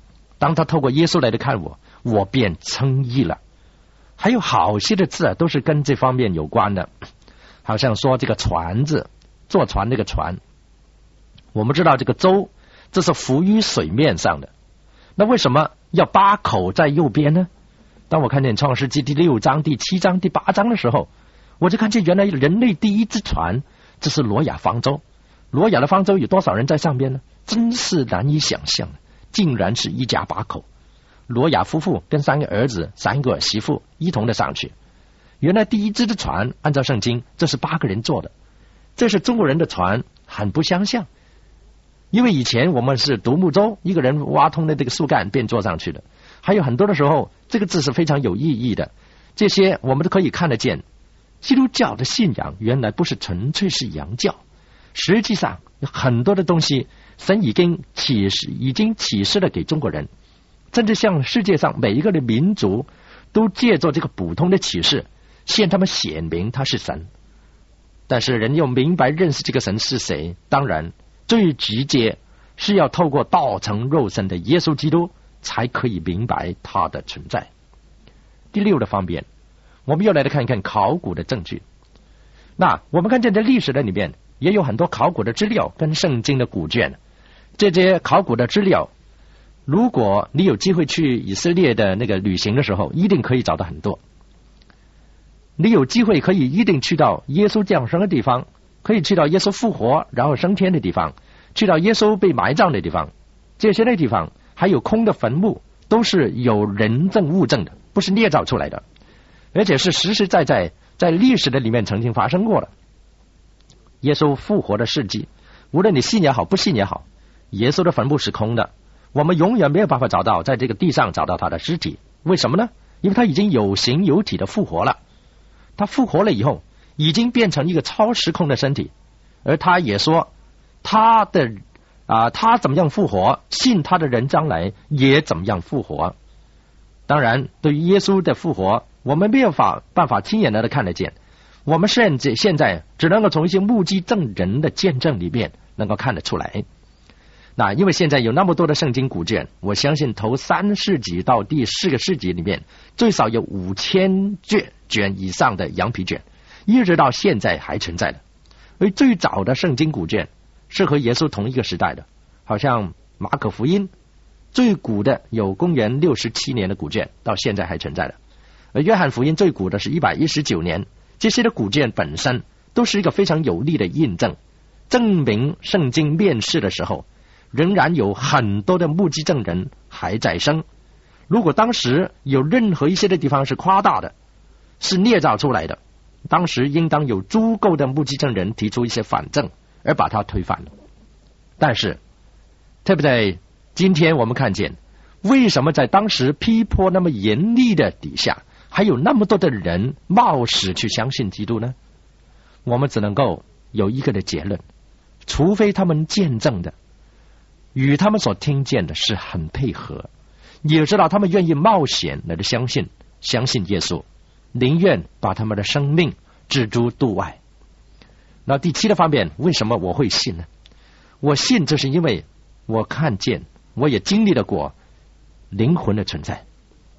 当他透过耶稣来的看我，我便称义了。还有好些的字都是跟这方面有关的，好像说这个船字，坐船那个船，我们知道这个舟，这是浮于水面上的，那为什么要8口在右边呢？当我看见创世纪第6章、第7章、第8章的时候，我就看见原来人类第一只船，这是挪亚方舟。挪亚的方舟有多少人在上边呢？真是难以想象，竟然是一家8口。挪亚夫妇跟3个儿子、3个媳妇一同的上去。原来第一只的船，按照圣经，这是8个人坐的。这是中国人的船，很不相像。因为以前我们是独木舟，一个人挖通了这个树干便坐上去的。还有很多的时候，这个字是非常有意义的。这些我们都可以看得见。基督教的信仰原来不是纯粹是洋教，实际上有很多的东西，神已经启示了给中国人，甚至向世界上每一个的民族都借着这个普通的启示，向他们显明他是神。但是人要明白认识这个神是谁，当然最直接是要透过道成肉身的耶稣基督，才可以明白他的存在。第6的方面，我们又来看一看考古的证据。那我们看见在历史的里面也有很多考古的资料跟圣经的古卷，这些考古的资料，如果你有机会去以色列的那个旅行的时候，一定可以找到很多。你有机会可以一定去到耶稣降生的地方，可以去到耶稣复活然后升天的地方，去到耶稣被埋葬的地方，这些的地方还有空的坟墓，都是有人证物证的，不是捏造出来的，而且是实实在在在历史的里面曾经发生过了。耶稣复活的事迹，无论你信也好不信也好，耶稣的坟墓是空的，我们永远没有办法找到在这个地上找到他的尸体。为什么呢？因为他已经有形有体的复活了。他复活了以后已经变成一个超时空的身体，而他也说他怎么样复活，信他的人将来也怎么样复活。当然对于耶稣的复活，我们没有办法亲眼的看得见，我们甚至现在只能够从一些目击证人的见证里面能够看得出来。那因为现在有那么多的圣经古卷，我相信头3世纪到第4个世纪里面最少有5000卷以上的羊皮卷，一直到现在还存在的。而最早的圣经古卷是和耶稣同一个时代的，好像马可福音最古的有公元67年的古卷，到现在还存在的。而约翰福音最古的是119年。这些的古卷本身都是一个非常有力的印证，证明圣经面世的时候仍然有很多的目击证人还在生。如果当时有任何一些的地方是夸大的，是捏造出来的，当时应当有足够的目击证人提出一些反证，而把它推翻了。但是特别在今天我们看见，为什么在当时批驳那么严厉的底下，还有那么多的人冒死去相信基督呢？我们只能够有一个的结论，除非他们见证的与他们所听见的是很配合，也知道他们愿意冒险来的相信耶稣，宁愿把他们的生命置诸度外。那第7的方面，为什么我会信呢？我信就是因为我看见，我也经历了过灵魂的存在。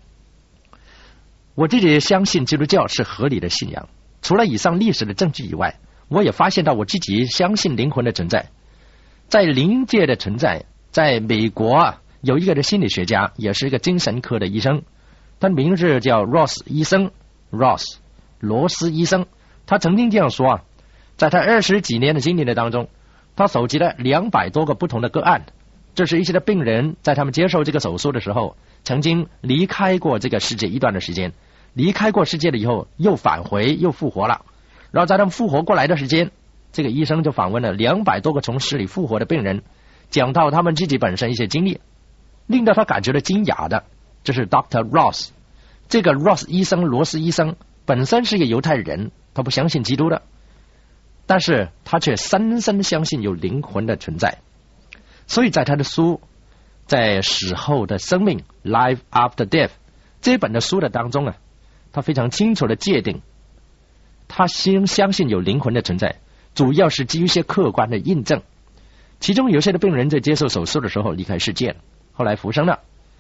我自己相信基督教是合理的信仰，除了以上历史的证据以外，我也发现到我自己相信灵魂的存在，在灵界的存在。在美国有一个的心理学家，也是一个精神科的医生，他的名字叫 Ross 医生，罗斯医生。他曾经这样说在他20几年的经历的当中，他搜集了200多个不同的个案，这是一些的病人在他们接受这个手术的时候曾经离开过这个世界一段的时间，离开过世界了以后又返回又复活了，然后在他们复活过来的时间，这个医生就访问了200多个从死里复活的病人，讲到他们自己本身一些经历，令到他感觉到惊讶的，这是 Dr. Ross。 这个 Ross 医生，罗斯医生本身是一个犹太人，他不相信基督的，但是他却深深相信有灵魂的存在。所以在他的书在死后的生命 Life After Death 这本的书的当中他非常清楚的界定，他先相信有灵魂的存在，主要是基于一些客观的印证。其中有些的病人在接受手术的时候离开世界了，后来复生了，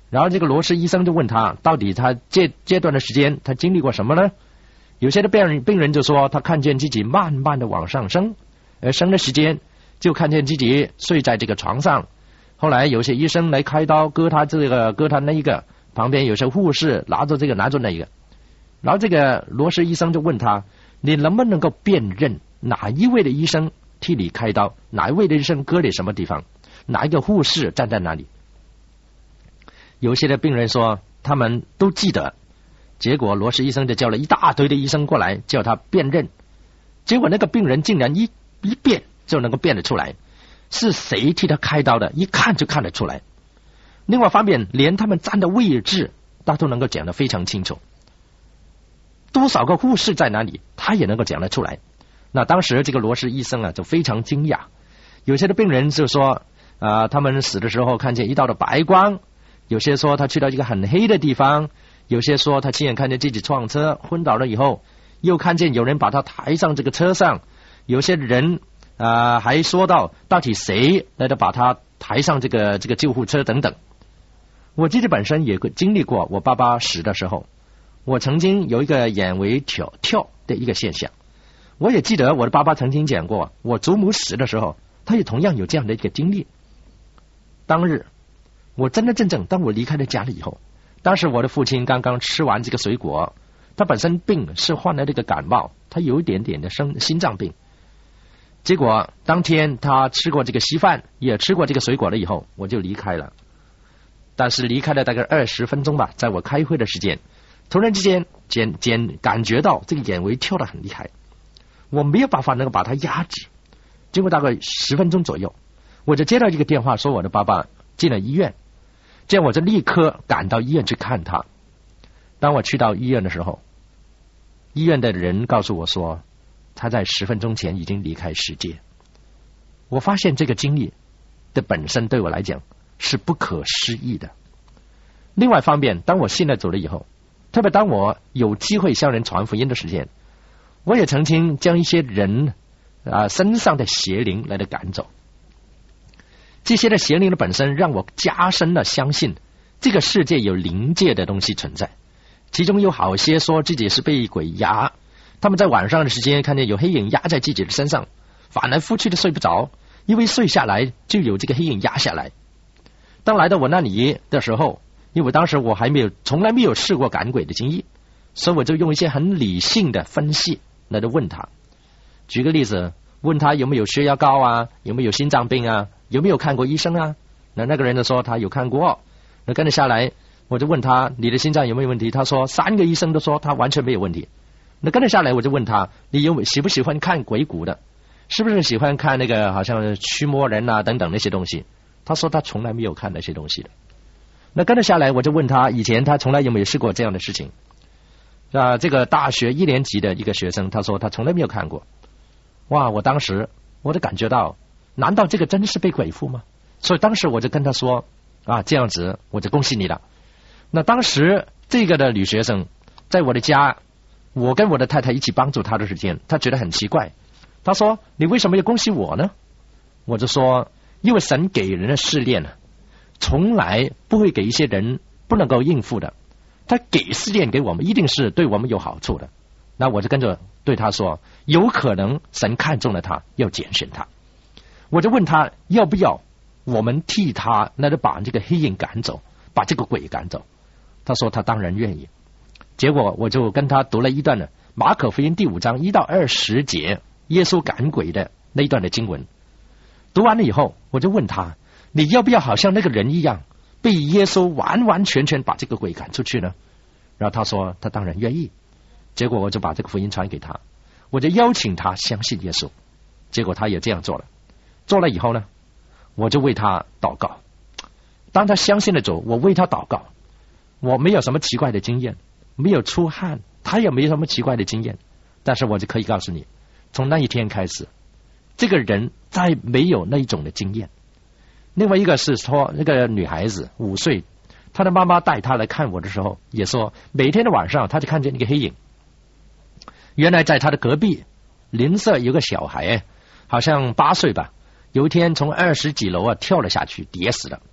然后这个罗氏医生就问他，到底他这段的时间他经历过什么呢？有些的病人就说他看见自己慢慢的往上升，而升的时间就看见自己睡在这个床上。后来有些医生来开刀割他这个割他那一个，旁边有些护士拿着这个拿着那一个。然后这个罗氏医生就问他，你能不能够辨认哪一位的医生替你开刀，哪一位的医生割你什么地方，哪一个护士站在哪里？有些的病人说他们都记得，结果罗氏医生就叫了一大堆的医生过来叫他辨认，结果那个病人竟然一辨就能够辨得出来是谁替他开刀的，一看就看得出来。另外一方面，连他们站的位置他都能够讲得非常清楚，多少个护士在哪里他也能够讲得出来。那当时这个罗氏医生啊就非常惊讶，有些的病人就说他们死的时候看见一道的白光，有些说他去到一个很黑的地方，有些说他亲眼看见自己撞车昏倒了以后，又看见有人把他抬上这个车上，有些人还说到到底谁来的把他抬上这个救护车等等。我自己本身也经历过，我爸爸死的时候，我曾经有一个眼尾跳的一个现象。我也记得我的爸爸曾经讲过，我祖母死的时候他也同样有这样的一个经历。当日我真的正当我离开了家里以后，当时我的父亲刚刚吃完这个水果，他本身病是患了这个感冒，他有一点点的心脏病。结果当天他吃过这个稀饭，也吃过这个水果了以后，我就离开了。但是离开了大概20分钟吧，在我开会的时间，突然之间感觉到这个眼尾跳得很厉害，我没有办法能够把它压制。经过大概10分钟左右，我就接到一个电话，说我的爸爸进了医院，这样我就立刻赶到医院去看他。当我去到医院的时候，医院的人告诉我说他在10分钟前已经离开世界。我发现这个经历的本身对我来讲是不可思议的。另外一方面，当我信了主了以后，特别当我有机会向人传福音的时间，我也曾经将一些人身上的邪灵来的赶走。这些的邪灵的本身让我加深了相信这个世界有灵界的东西存在，其中有好些说自己是被鬼压，他们在晚上的时间看见有黑影压在自己的身上，反来覆去的睡不着，因为睡下来就有这个黑影压下来。当来到我那里的时候，因为当时我从来没有试过赶鬼的经验，所以我就用一些很理性的分析来问他。举个例子，问他有没有血压高啊，有没有心脏病啊，有没有看过医生啊。那个人就说他有看过。那跟着下来我就问他，你的心脏有没有问题？他说3个医生都说他完全没有问题。那跟着下来我就问他，你喜不喜欢看鬼谷的，是不是喜欢看那个好像驱魔人啊等等那些东西？他说他从来没有看那些东西的。那跟着下来我就问他，以前他从来有没有试过这样的事情。这个大学1年级的一个学生，他说他从来没有看过。哇，我当时我就感觉到，难道这个真是被鬼附吗？所以当时我就跟他说这样子我就恭喜你了。那当时这个的女学生在我的家，我跟我的太太一起帮助她的时间，她觉得很奇怪，她说你为什么要恭喜我呢？我就说因为神给人的试炼从来不会给一些人不能够应付的，他给试炼给我们一定是对我们有好处的。那我就跟着对他说，有可能神看中了他，要拣选他。我就问他要不要我们替他来把这个黑影赶走，把这个鬼赶走。他说他当然愿意。结果我就跟他读了一段的马可福音第5章1到20节耶稣赶鬼的那一段的经文。读完了以后，我就问他，你要不要好像那个人一样被耶稣完完全全把这个鬼赶出去呢？然后他说他当然愿意。结果我就把这个福音传给他，我就邀请他相信耶稣。结果他也这样做了。做了以后呢，我就为他祷告。当他相信了主，我为他祷告。我没有什么奇怪的经验，没有出汗，他也没有什么奇怪的经验，但是我就可以告诉你，从那一天开始，这个人再没有那一种的经验。另外一个是说，那个女孩子5岁，她的妈妈带她来看我的时候，也说每天的晚上她就看见那个黑影。原来在她的隔壁邻舍有个小孩，好像8岁吧，有一天从20几楼跳了下去，跌死了。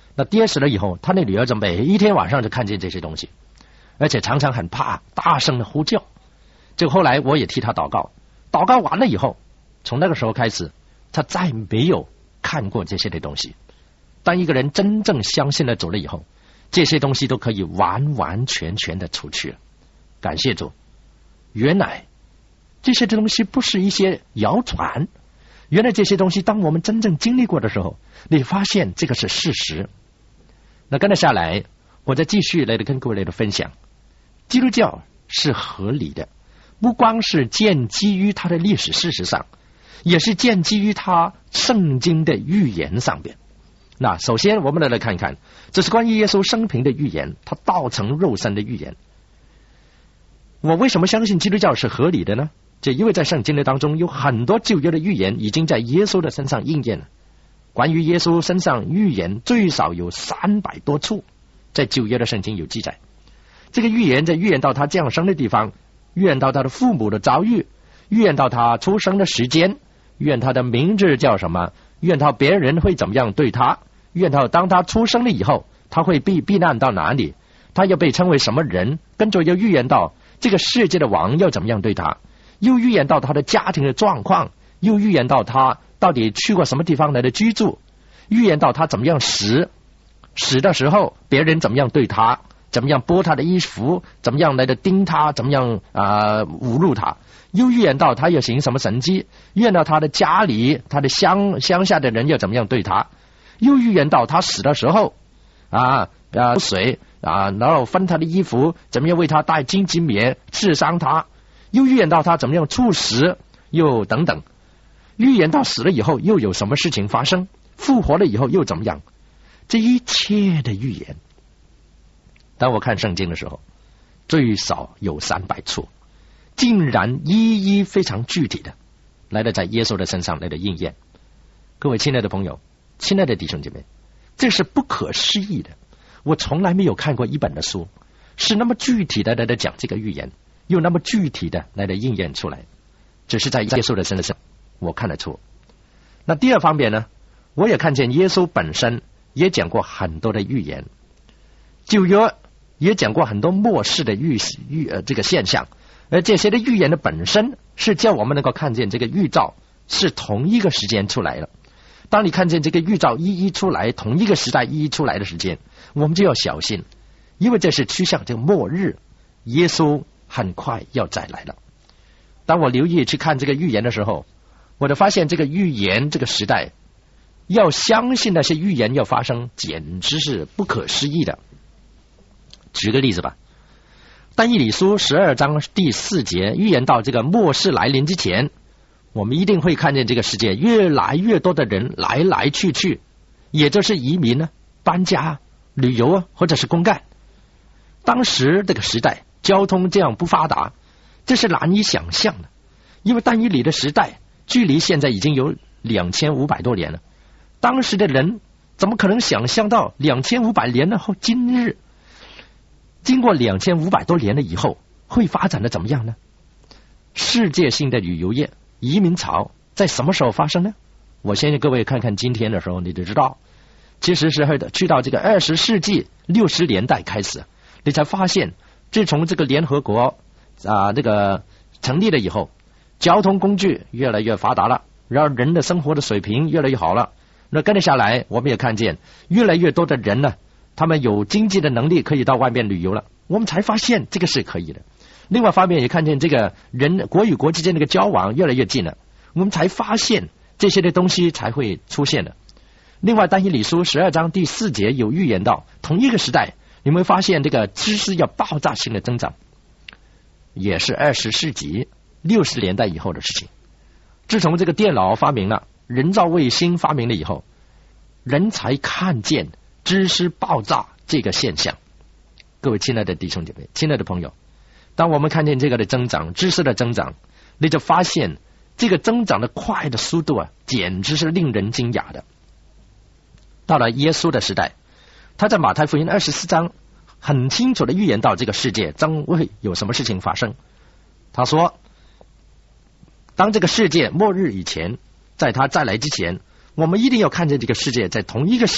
那爹死了以后，他那女儿就每一天晚上就看见这些东西，而且常常很怕，大声的呼叫。这个后来我也替他祷告，祷告完了以后，从那个时候开始，他再没有看过这些的东西。当一个人真正相信了主了以后，这些东西都可以完完全全的除去了。感谢主，原来这些东西不是一些谣传，原来这些东西当我们真正经历过的时候，你发现这个是事实。那跟着下来，我再继续来跟各位来的分享，基督教是合理的，不光是建基于它的历史事实上，也是建基于它圣经的预言上边。那首先我们来看一看，这是关于耶稣生平的预言，他道成肉身的预言。我为什么相信基督教是合理的呢？这因为在圣经的当中有很多旧约的预言已经在耶稣的身上应验了。关于耶稣身上预言最少有300多处，在旧约的圣经有记载。这个预言在预言到他降生的地方，预言到他的父母的遭遇，预言到他出生的时间，预言他的名字叫什么，预言到别人会怎么样对他，预言到当他出生了以后他会避难到哪里，他要被称为什么人，跟着又预言到这个世界的王要怎么样对他，又预言到他的家庭的状况，又预言到他到底去过什么地方来的居住，预言到他怎么样死的时候别人怎么样对他，怎么样剥他的衣服，怎么样来的盯他，怎么样侮辱他，又预言到他要行什么神迹，预言到他的家里他的乡下的人要怎么样对他，又预言到他死的时候水然后分他的衣服，怎么样为他戴荆棘冕刺伤他，又预言到他怎么样猝死，又等等，预言到死了以后又有什么事情发生，复活了以后又怎么样，这一切的预言，当我看圣经的时候最少有300处，竟然一一非常具体的来的在耶稣的身上来的应验。各位亲爱的朋友，亲爱的弟兄姐妹，这是不可思议的。我从来没有看过一本的书是那么具体的来的讲这个预言，又那么具体的来的应验出来，只是在耶稣的身上我看得出。那第二方面呢，我也看见耶稣本身也讲过很多的预言，旧约也讲过很多末世的这个现象，而这些的预言的本身是叫我们能够看见这个预兆是同一个时间出来了。当你看见这个预兆一一出来，同一个时代一一出来的时间，我们就要小心，因为这是趋向这个末日，耶稣很快要再来了。当我留意去看这个预言的时候，我就发现这个预言这个时代要相信那些预言要发生，简直是不可思议的。举个例子吧，但以理书12章第4节预言到这个末世来临之前，我们一定会看见这个世界越来越多的人来来去去，也就是移民呢、搬家、旅游或者是公干。当时这个时代交通这样不发达，这是难以想象的，因为但以理的时代距离现在已经有2500多年了，当时的人怎么可能想象到2500年后今日经过2500多年了以后会发展的怎么样呢？世界性的旅游业移民潮在什么时候发生呢？我相信各位看看今天的时候你就知道，其实是去到这个20世纪60年代开始，你才发现自从这个联合国这个成立了以后，交通工具越来越发达了，然后人的生活的水平越来越好了。那跟着下来我们也看见越来越多的人呢，他们有经济的能力可以到外面旅游了，我们才发现这个是可以的。另外方面也看见这个人国与国之间的交往越来越近了，我们才发现这些的东西才会出现的。另外但以理书12章第4节有预言到同一个时代你们会发现这个知识要爆炸性的增长，也是20世纪60年代以后的事情。自从这个电脑发明了，人造卫星发明了以后，人才看见知识爆炸这个现象。各位亲爱的弟兄姐妹，亲爱的朋友，当我们看见这个的增长，知识的增长，你就发现这个增长的快的速度简直是令人惊讶的。到了耶稣的时代，他在马太福音24章很清楚的预言到这个世界将会有什么事情发生。他说当这个世界末日以前，在他再来之前，我们一定要看见这个世界在同一个时代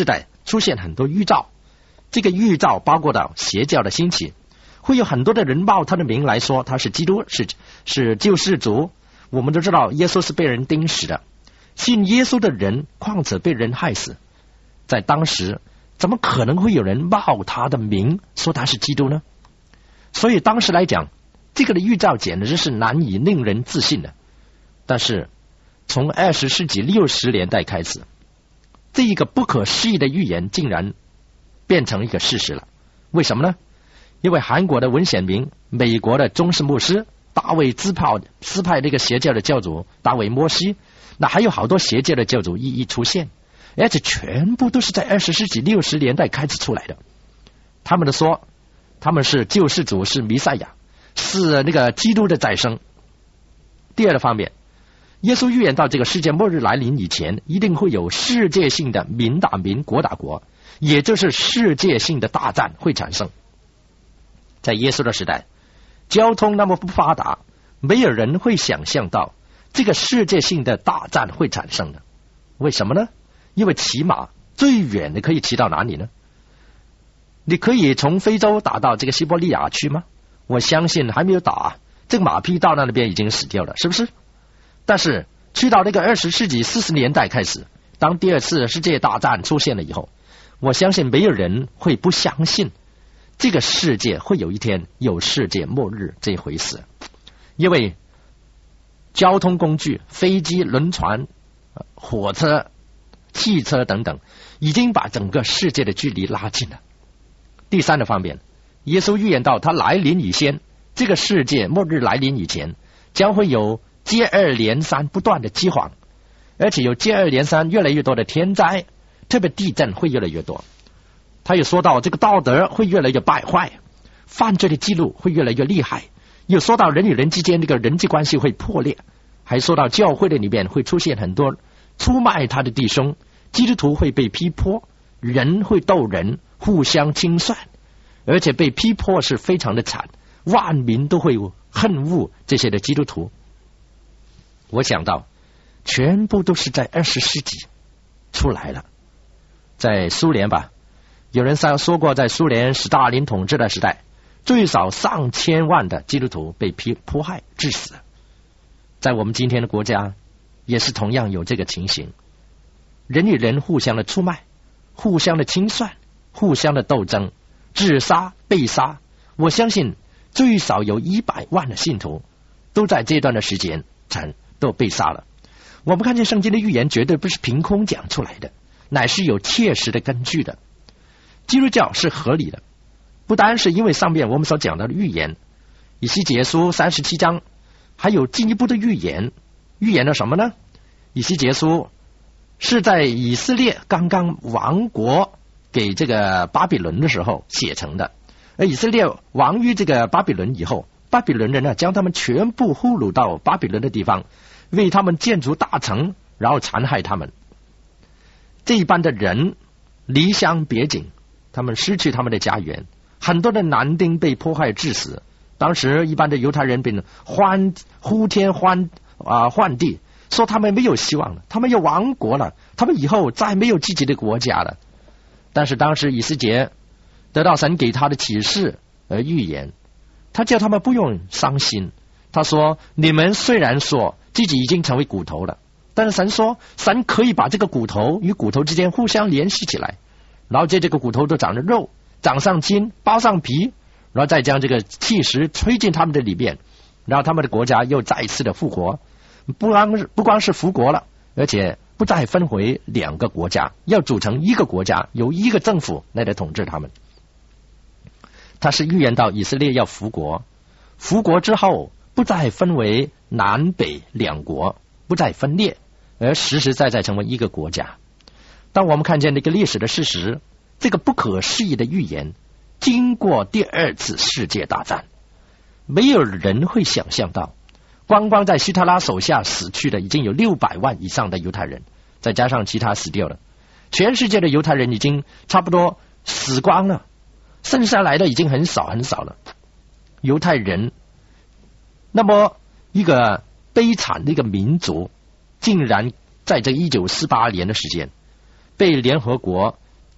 出现很多预兆，这个预兆包括到邪教的兴起，会有很多的人冒他的名来说他是基督，是救世主。我们都知道耶稣是被人钉死的，信耶稣的人况且被人害死，在当时怎么可能会有人冒他的名说他是基督呢？所以当时来讲，这个的预兆简直是难以令人置信的。但是从20世纪60年代开始，这一个不可思议的预言竟然变成一个事实了。为什么呢？因为韩国的文显明、美国的中士牧师、大卫斯派这个邪教的教主大卫摩西，那还有好多邪教的教主一一出现，而且全部都是在20世纪60年代开始出来的。他们说他们是救世主，是弥赛亚，是那个基督的再生。第二个方面，耶稣预言到这个世界末日来临以前，一定会有世界性的民打民、国打国，也就是世界性的大战会产生。在耶稣的时代，交通那么不发达，没有人会想象到这个世界性的大战会产生的。为什么呢？因为骑马最远的可以骑到哪里呢？你可以从非洲打到这个西伯利亚去吗？我相信还没有打，这个马匹到那边已经死掉了，是不是？但是去到那个20世纪40年代开始，当第二次世界大战出现了以后，我相信没有人会不相信这个世界会有一天有世界末日这一回事。因为交通工具，飞机、轮船、火车、汽车等等，已经把整个世界的距离拉近了。第三个方面，耶稣预言到他来临以前，这个世界末日来临以前，将会有接二连三不断的饥荒，而且有接二连三越来越多的天灾，特别地震会越来越多。他也说到这个道德会越来越败坏，犯罪的记录会越来越厉害，又说到人与人之间这个人际关系会破裂，还说到教会的里面会出现很多出卖他的弟兄，基督徒会被逼迫，人会斗人，互相清算，而且被逼迫是非常的惨，万民都会恨恶这些的基督徒。我想到全部都是在20世纪出来了。在苏联吧，有人说过，在苏联斯大林统治的时代，最少上千万的基督徒被迫害致死。在我们今天的国家也是同样有这个情形，人与人互相的出卖，互相的清算，互相的斗争，自杀、被杀。我相信最少有100万的信徒都在这段的时间都被杀了。我们看见圣经的预言绝对不是凭空讲出来的，乃是有切实的根据的。基督教是合理的，不单是因为上面我们所讲到的预言，以西结书37章还有进一步的预言。预言了什么呢？以西结书是在以色列刚刚亡国给这个巴比伦的时候写成的。而以色列亡于这个巴比伦以后，巴比伦人呢将他们全部俘虏到巴比伦的地方，为他们建筑大城，然后残害他们。这一般的人离乡别井，他们失去他们的家园，很多的男丁被迫害致死。当时一般的犹太人被呼天唤地，说他们没有希望了，他们要亡国了，他们以后再没有自己的国家了。但是当时以斯结得到神给他的启示而预言，他叫他们不用伤心。他说，你们虽然说自己已经成为骨头了，但是神说，神可以把这个骨头与骨头之间互相联系起来，然后这个骨头都长着肉，长上筋，包上皮，然后再将这个气石吹进他们的里面，然后他们的国家又再一次的复活，不光是复国了，而且不再分为2个国家，要组成1个国家，由1个政府来统治他们。他是预言到以色列要复国，复国之后不再分为南北2国，不再分裂，而实实在在成为1个国家。当我们看见这个历史的事实，这个不可思议的预言，经过第2次世界大战，没有人会想象到，光在希特拉手下死去的已经有600万以上的犹太人，再加上其他死掉了，全世界的犹太人已经差不多死光了，剩下来的已经很少很少了。犹太人那么一个悲惨的一个民族，竟然在这1948年的时间被联合国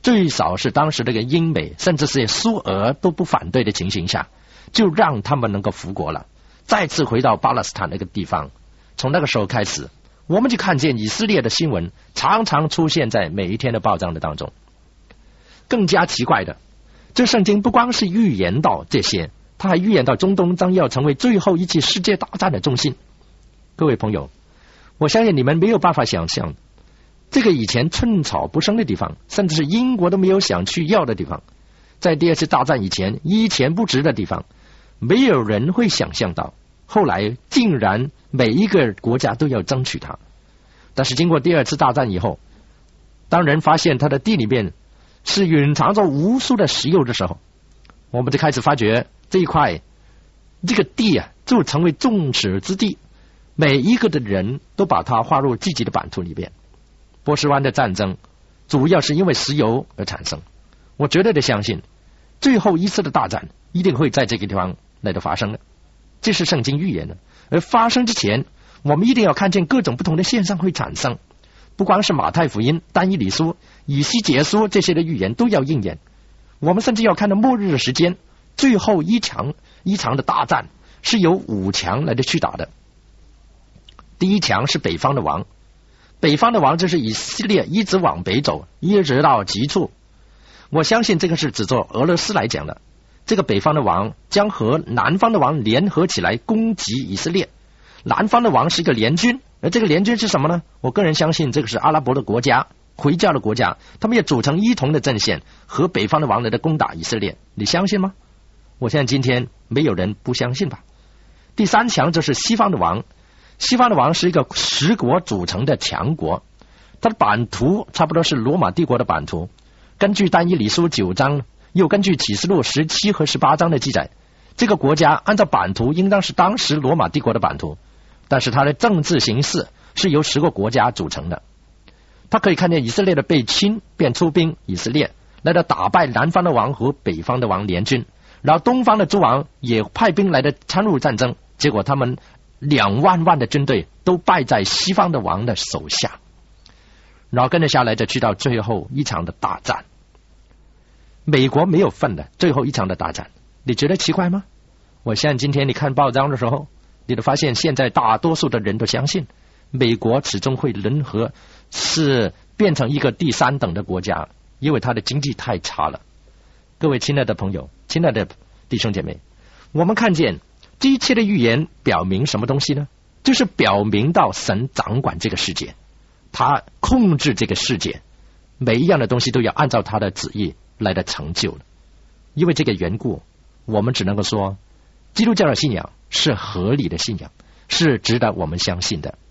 最少是当时这个英美甚至是苏俄都不反对的情形下，就让他们能够复国了，再次回到巴勒斯坦那个地方。从那个时候开始，我们就看见以色列的新闻常常出现在每一天的报章的当中。更加奇怪的，这圣经不光是预言到这些，他还预言到中东将要成为最后一次世界大战的中心。各位朋友，我相信你们没有办法想象，这个以前寸草不生的地方，甚至是英国都没有想去要的地方，在第二次大战以前一钱不值的地方，没有人会想象到后来竟然每一个国家都要争取它。但是经过第二次大战以后，当人发现它的地里面是蕴藏着无数的石油的时候，我们就开始发觉这一块这个地啊，就成为众矢之的，每一个的人都把它划入自己的版图里边。波斯湾的战争主要是因为石油而产生，我绝对的相信最后一次的大战一定会在这个地方来的发生的，这是圣经预言的。而发生之前，我们一定要看见各种不同的现象会产生，不光是马太福音、但以理书、以西结书这些的预言都要应验。我们甚至要看到末日的时间，最后一场的大战是由5强来的去打的。第一强是北方的王，北方的王就是以色列一直往北走，一直到极处。我相信这个是指作俄罗斯来讲的，这个北方的王将和南方的王联合起来攻击以色列。南方的王是一个联军，而这个联军是什么呢？我个人相信这个是阿拉伯的国家，回教的国家，他们也组成一同的阵线和北方的王来的攻打以色列。你相信吗？我相信今天没有人不相信吧。第3强就是西方的王，西方的王是一个10国组成的强国，它的版图差不多是罗马帝国的版图。根据但以理书9章，又根据启示录17和18章的记载，这个国家按照版图应当是当时罗马帝国的版图，但是它的政治形势是由10个国家组成的。他可以看见以色列的被侵，便出兵以色列，来到打败南方的王和北方的王联军，然后东方的诸王也派兵来的参入战争，结果他们2万万的军队都败在西方的王的手下。然后跟着下来就去到最后一场的大战，美国没有份的最后一场的大战，你觉得奇怪吗？我相信今天你看报章的时候，你都发现现在大多数的人都相信美国始终会联合，是变成一个第3等的国家，因为它的经济太差了。各位亲爱的朋友，亲爱的弟兄姐妹，我们看见这一切的预言表明什么东西呢？就是表明到神掌管这个世界，他控制这个世界，每一样的东西都要按照他的旨意来的成就了。因为这个缘故，我们只能够说基督教的信仰是合理的信仰，是值得我们相信的。